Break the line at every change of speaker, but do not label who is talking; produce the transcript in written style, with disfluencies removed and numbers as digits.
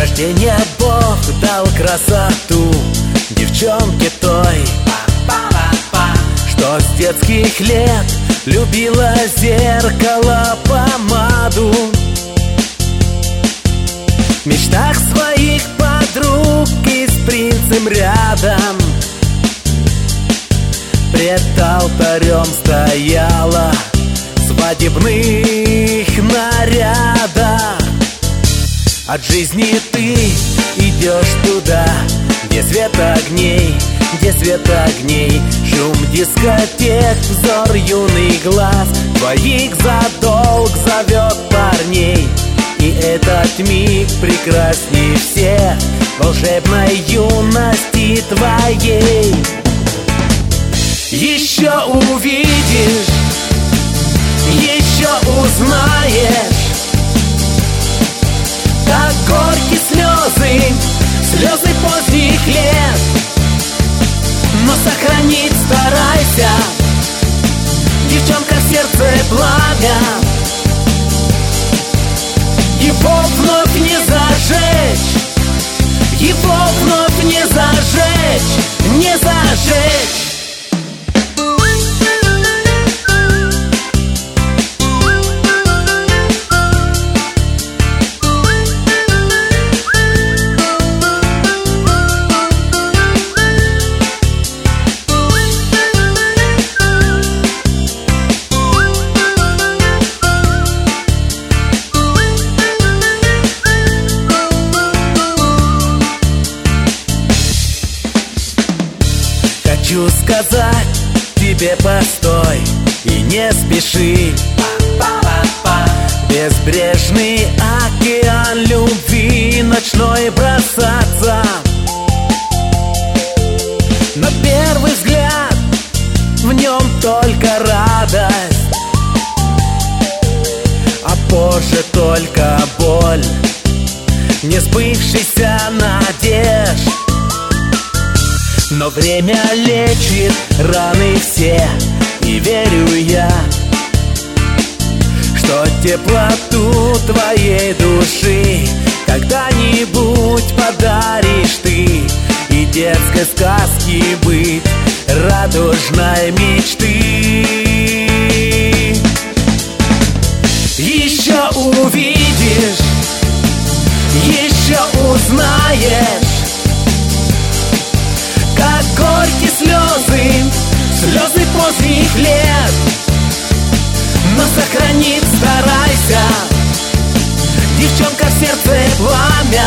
рождения Бог дал красоту девчонке той, что с детских лет любила зеркало, помаду. В мечтах своих подруг и с принцем рядом пред алтарем стояла в свадебных нарядах. От жизни ты идешь туда, где свет огней, где свет огней, шум дискотек, взор юный глаз твоих за долг зовет парней. И этот миг прекрасней всех волшебной юности твоей. Еще увидишь, еще узнаешь, как горькие слезы, слезы поздних лет. Но сохранить старайся, девчонка, в сердце пламя. Его вновь не зажечь, его вновь не зажечь, не зажечь. Хочу сказать тебе: постой и не спеши. Безбрежный океан любви ночной бросаться. На первый взгляд в нем только радость, а позже только боль несбывшихся надежд. Но время лечит раны все, и верю я, что теплоту твоей души когда-нибудь подаришь ты, и детской сказки быть радужной мечты. Еще увидишь, еще узнаешь, как горькие слезы, слезы поздних лет. Но сохранить старайся, девчонка, в сердце пламя.